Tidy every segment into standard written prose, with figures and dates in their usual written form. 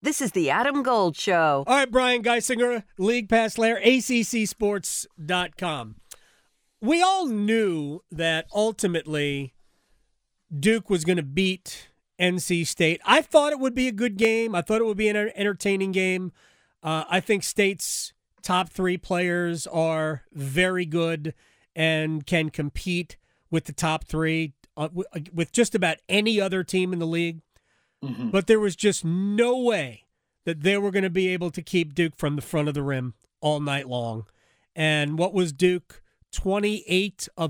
This is the Adam Gold Show. All right, Brian Geisinger, League Pass Lair, ACCSports.com. We all knew that ultimately Duke was going to beat NC State. I thought it would be a good game. I thought it would be an entertaining game. I think State's top three players are very good and can compete with the top three with just about any other team in the league. Mm-hmm. But there was just no way that they were going to be able to keep Duke from the front of the rim all night long. And what was Duke? 28 of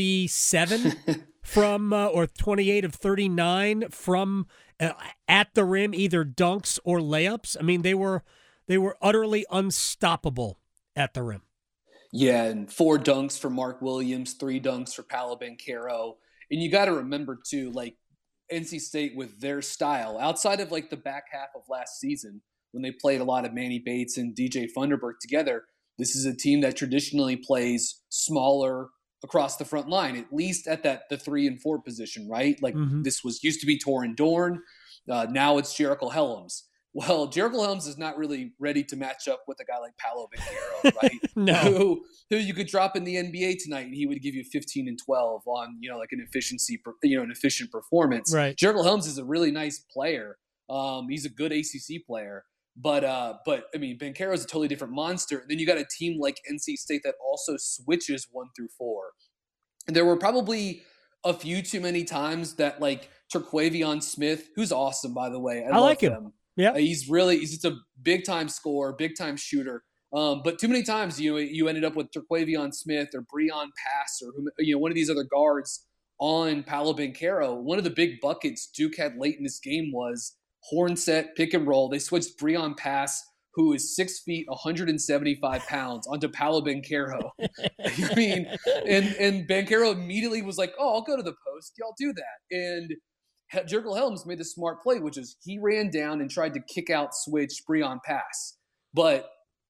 37 from, or 28 of 39 from at the rim, either dunks or layups. I mean, they were utterly unstoppable at the rim. Yeah, and 4 dunks for Mark Williams, 3 dunks for Paolo Banchero. And you got to remember, too, like, NC State with their style, outside of, like, the back half of last season when they played a lot of Manny Bates and DJ Funderburk together, this is a team that traditionally plays smaller across the front line, at least at the 3 and 4 position, right? Like, This used to be Torin Dorn. Now it's Jericho Helms. Well, Jericho Helms is not really ready to match up with a guy like Paolo Banchero, right? No. Who you could drop in the NBA tonight and he would give you 15 and 12 on, like an efficient performance. Right. Jericho Helms is a really nice player. He's a good ACC player. But I mean, Banchero is a totally different monster. And then you got a team like NC State that also switches 1 through 4. And there were probably a few too many times that, like, Terquavion Smith, who's awesome, by the way. I like love him. Yeah, he's just a big time scorer, big time shooter. But too many times, you ended up with Terquavion Smith or Breon Pass or one of these other guards on Paolo Banchero. One of the big buckets Duke had late in this game was horn set, pick and roll. They switched Breon Pass, who is 6 feet, 175 pounds, onto Paolo Banchero. I mean, and Banchero immediately was like, "Oh, I'll go to the post. Y'all do that." And Jericho Helms made the smart play, which is he ran down and tried to kick out switch Breon Pass. But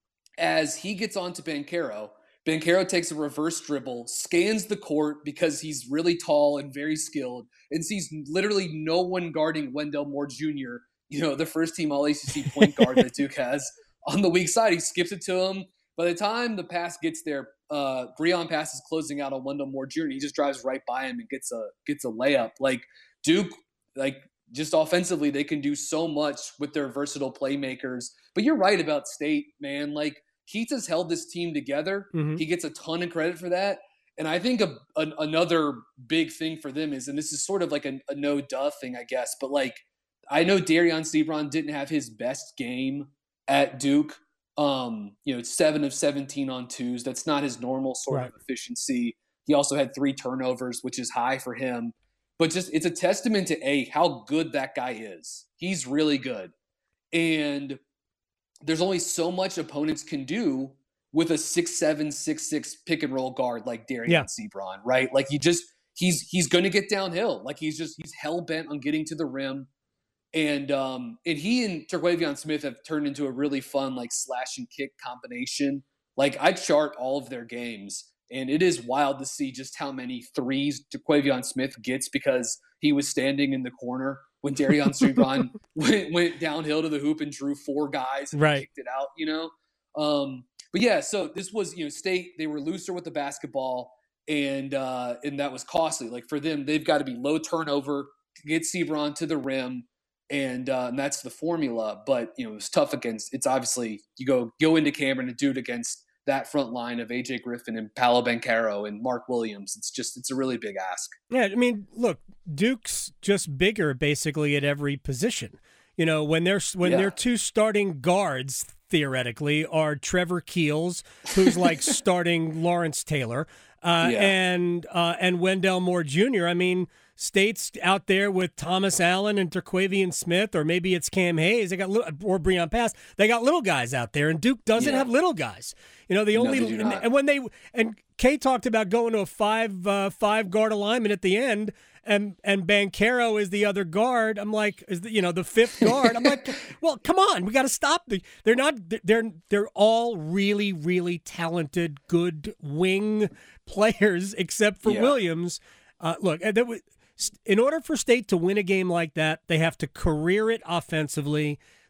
as he gets onto Banchero takes a reverse dribble, scans the court because he's really tall and very skilled, and sees literally no one guarding Wendell Moore Jr., the first team All-ACC point guard that Duke has on the weak side. He skips it to him. By the time the pass gets there, Breon Pass is closing out on Wendell Moore Jr., and he just drives right by him and gets a layup. Like, Duke, just offensively, they can do so much with their versatile playmakers. But you're right about State, man. Like, Keats has held this team together. Mm-hmm. He gets a ton of credit for that. And I think another big thing for them is, and this is sort of like a no-duh thing, I guess, but, like, I know Darion Sebron didn't have his best game at Duke. 7 of 17 on twos. That's not his normal sort of efficiency. He also had 3 turnovers, which is high for him. But just it's a testament to how good that guy is. He's really good. And there's only so much opponents can do with a 6'7", 6'6" pick and roll guard like Darion Sebron, right? Like, he's going to get downhill. Like, he's hell bent on getting to the rim. And he and Terquavion Smith have turned into a really fun, like, slash and kick combination. Like, I chart all of their games, and it is wild to see just how many threes Terquavion Smith gets because he was standing in the corner when Darion Sebron went downhill to the hoop and drew 4 guys and kicked it out, But yeah, so this was, State, they were looser with the basketball, and that was costly. Like, for them, they've got to be low turnover, get Sebron to the rim, and that's the formula. But it was tough against. It's obviously you go into Cameron and do it against that front line of AJ Griffin and Paolo Banchero and Mark Williams. It's a really big ask. Yeah, I mean, look, Duke's just bigger basically at every position. When their 2 starting guards theoretically are Trevor Keels, who's like starting Lawrence Taylor, and Wendell Moore Jr. I mean, State's out there with Thomas Allen and Terquavion Smith, or maybe it's Cam Hayes. They got or Breon Pass. They got little guys out there, and Duke doesn't have little guys. The only and Kay talked about going to a 5 guard alignment at the end, and Banchero is the other guard. I'm like, is the 5th guard? I'm like, well, come on, we got to stop. They're all really, really talented, good wing players, except for Williams. Look, in order for State to win a game like that, they have to career it offensively.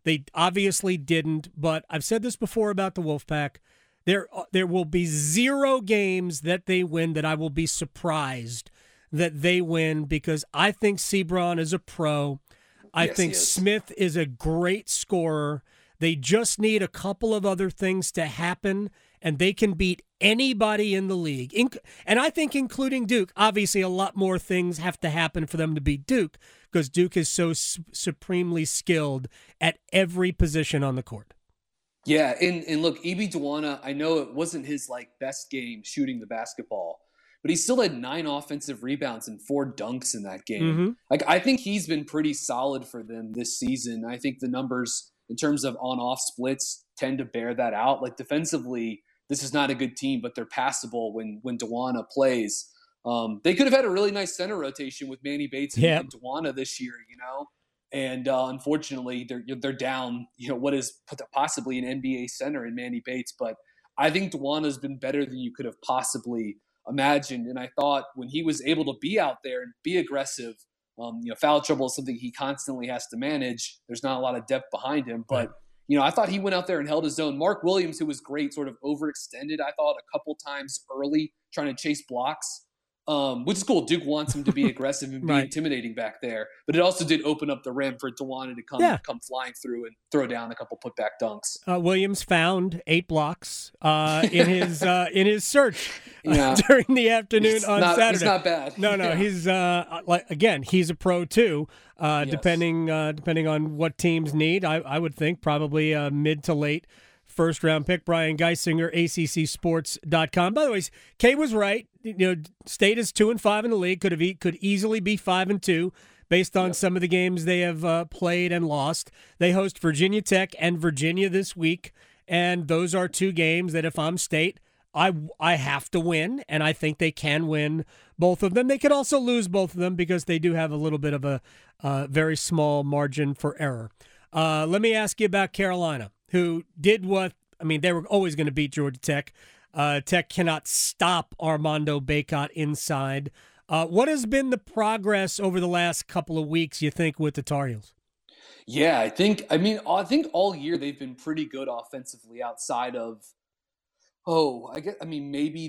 They obviously didn't, but I've said this before about the Wolfpack. There will be 0 games that they win that I will be surprised that they win, because I think Sebron is a pro. I think Smith is a great scorer. They just need a couple of other things to happen, and they can beat anybody in the league. And I think including Duke. Obviously, a lot more things have to happen for them to beat Duke, because Duke is so supremely skilled at every position on the court. Yeah, and look, Ibi Duana, I know it wasn't his best game shooting the basketball, but he still had 9 offensive rebounds and 4 dunks in that game. Mm-hmm. I think he's been pretty solid for them this season. I think the numbers in terms of on-off splits tend to bear that out. Defensively, this is not a good team, but they're passable when Duana plays. They could have had a really nice center rotation with Manny Bates and Duana this year, And unfortunately, they're down, what is possibly an NBA center in Manny Bates. But I think Duana's been better than you could have possibly imagined. And I thought when he was able to be out there and be aggressive, foul trouble is something he constantly has to manage. There's not a lot of depth behind him. But, I thought he went out there and held his own. Mark Williams, who was great, sort of overextended, I thought, a couple times early trying to chase blocks. Which is cool. Duke wants him to be aggressive and be intimidating back there, but it also did open up the rim for Duana to come flying through and throw down a couple putback dunks. Williams found 8 blocks in his search during the afternoon Saturday. He's not bad. No, he's he's a pro too. Depending on what teams need, I would think probably a mid to late first-round pick. Brian Geisinger, ACCSports.com. By the way, Kay was right. State is 2-5 in the league. Could easily be 5-2 based on some of the games they have played and lost. They host Virginia Tech and Virginia this week, and those are 2 games that if I'm State, I have to win, and I think they can win both of them. They could also lose both of them because they do have a little bit of a very small margin for error. Let me ask you about Carolina, who did they were always going to beat Georgia Tech. Tech cannot stop Armando Bacot inside. What has been the progress over the last couple of weeks, you think, with the Tar Heels? Yeah, I think all year they've been pretty good offensively outside of, maybe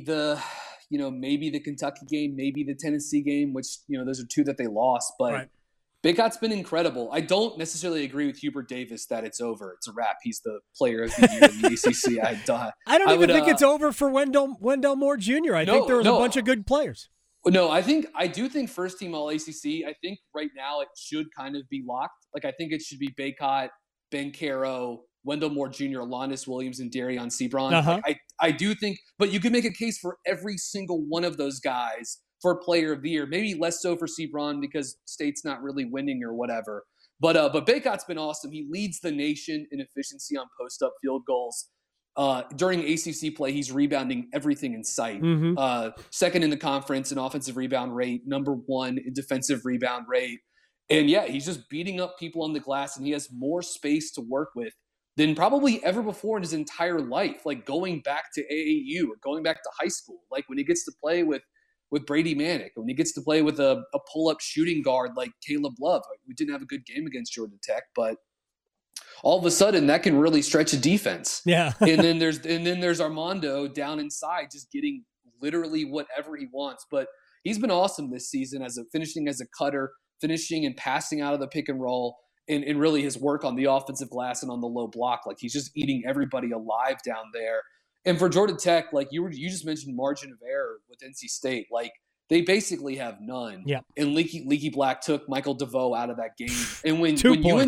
the Kentucky game, maybe the Tennessee game, which, those are 2 that they lost, but right. Bacot's been incredible. I don't necessarily agree with Hubert Davis that it's over. It's a wrap. He's the player of the year in the ACC. I don't even think it's over for Wendell Moore Jr. I think there was a bunch of good players. No, I do think first team all ACC. I think right now it should kind of be locked. I think it should be Bacot, Banchero, Wendell Moore Jr., Alondes Williams, and Darion Sebron. Uh-huh. I do think, but you could make a case for every single one of those guys for player of the year. Maybe less so for Sebron because State's not really winning or whatever. But Bacot's been awesome. He leads the nation in efficiency on post-up field goals. During ACC play, he's rebounding everything in sight. Mm-hmm. Second in the conference in offensive rebound rate, number 1 in defensive rebound rate. And he's just beating up people on the glass, and he has more space to work with than probably ever before in his entire life. Going back to AAU or going back to high school, when he gets to play with Brady Manick, when he gets to play with a pull-up shooting guard like Caleb Love. We didn't have a good game against Georgia Tech, but all of a sudden that can really stretch a defense. Yeah. and then there's Armando down inside just getting literally whatever he wants. But he's been awesome this season finishing as a cutter, finishing and passing out of the pick and roll, and really his work on the offensive glass and on the low block. He's just eating everybody alive down there. And for Georgia Tech, you just mentioned margin of error with NC State. They basically have none. Yeah. And Leaky Black took Michael DeVoe out of that game. And when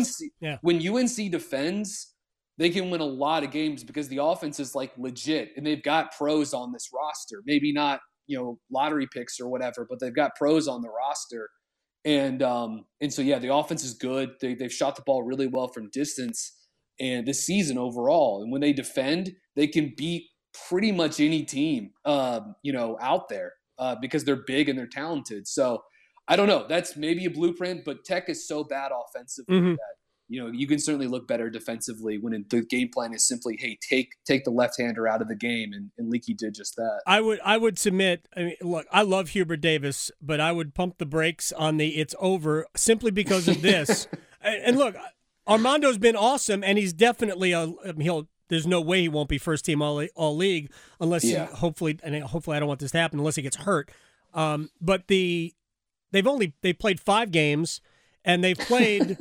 UNC defends, they can win a lot of games because the offense is legit, and they've got pros on this roster. Maybe not lottery picks or whatever, but they've got pros on the roster. And so the offense is good. They've shot the ball really well from distance. And this season overall, and when they defend, they can beat pretty much any team, out there because they're big and they're talented. So I don't know. That's maybe a blueprint, but Tech is so bad offensively that you can certainly look better defensively when the game plan is simply, hey, take the left-hander out of the game, and Leaky did just that. I would submit. Look, I love Hubert Davis, but I would pump the brakes on the "it's over" simply because of this. And look. Armando's been awesome, and he's definitely there's no way he won't be first team all league unless he hopefully I don't want this to happen unless he gets hurt. But they've played 5 games, and they've played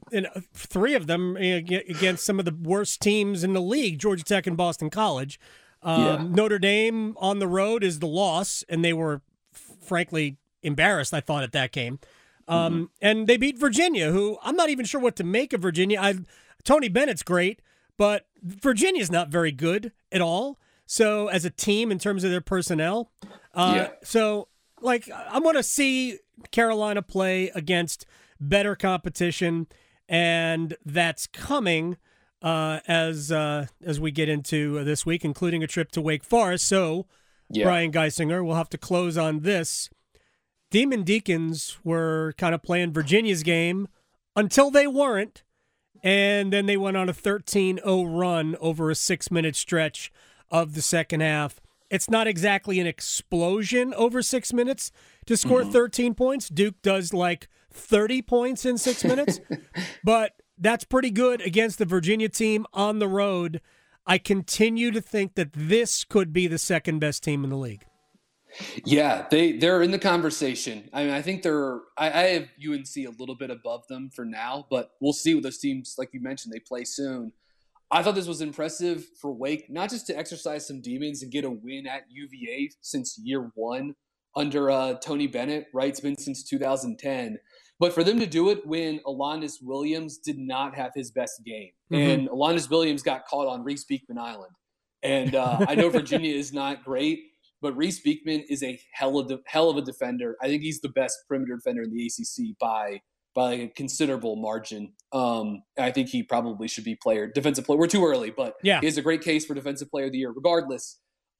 3 of them against some of the worst teams in the league, Georgia Tech and Boston College. Notre Dame on the road is the loss, and they were frankly embarrassed, I thought, at that game. And they beat Virginia, who I'm not even sure what to make of Virginia. Tony Bennett's great, but Virginia's not very good at all. So as a team, in terms of their personnel, so like I want to see Carolina play against better competition, and that's coming as we get into this week, including a trip to Wake Forest. So, Brian Geisinger, we'll have to close on this. Demon Deacons were kind of playing Virginia's game until they weren't, and then they went on a 13-0 run over a 6-minute stretch of the second half. It's not exactly an explosion over 6 minutes to score 13 points. Duke does like 30 points in 6 minutes, but that's pretty good against the Virginia team on the road. I continue to think that this could be the second best team in the league. Yeah, they're in the conversation. I mean, I think I have UNC a little bit above them for now, but we'll see with those teams, like you mentioned, they play soon. I thought this was impressive for Wake, not just to exercise some demons and get a win at UVA since year 1 under Tony Bennett, right? It's been since 2010. But for them to do it when Alondes Williams did not have his best game. And Alondes Williams got caught on Reese Beekman Island. And I know Virginia is not great, but Reese Beekman is a hell of a defender. I think he's the best perimeter defender in the ACC by a considerable margin. I think he probably should be defensive player. We're too early, but he has a great case for defensive player of the year. Regardless,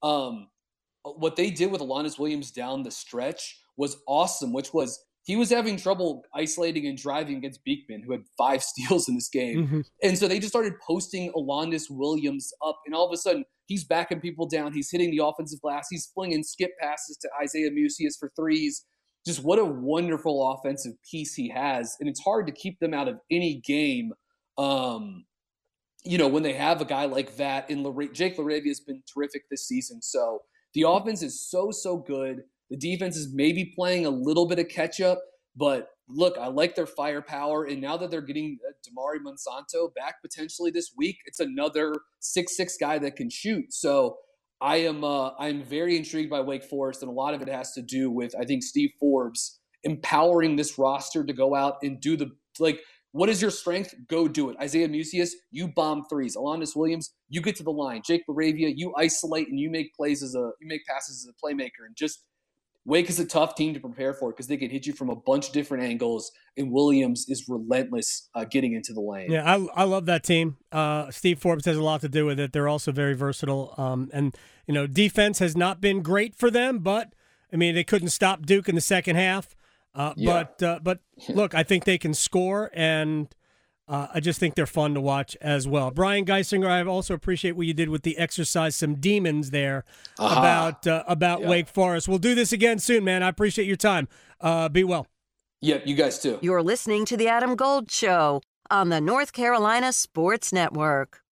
what they did with Alondes Williams down the stretch was awesome, which was he was having trouble isolating and driving against Beekman, who had 5 steals in this game. And so they just started posting Alondes Williams up, and all of a sudden he's backing people down. He's hitting the offensive glass. He's flinging skip passes to Isaiah Musius for threes. Just what a wonderful offensive piece he has. And it's hard to keep them out of any game, when they have a guy like that. And Jake LaRavia has been terrific this season. So the offense is so good. The defense is maybe playing a little bit of catch-up. But, look, I like their firepower. And now that they're getting Damari Monsanto back potentially this week, it's another 6'6" guy that can shoot. So I'm very intrigued by Wake Forest, and a lot of it has to do with, I think, Steve Forbes empowering this roster to go out and do what is your strength? Go do it. Isaiah Musius, you bomb threes. Alondes Williams, you get to the line. Jake LaRavia, you isolate and you make passes as a playmaker. And just Wake is a tough team to prepare for because they can hit you from a bunch of different angles, and Williams is relentless getting into the lane. Yeah, I love that team. Steve Forbes has a lot to do with it. They're also very versatile. And defense has not been great for them, but, I mean, they couldn't stop Duke in the second half. But look, I think they can score, and I just think they're fun to watch as well. Brian Geisinger, I also appreciate what you did with the exercise some demons there about Wake Forest. We'll do this again soon, man. I appreciate your time. Be well. Yep, you guys too. You're listening to The Adam Gold Show on the North Carolina Sports Network.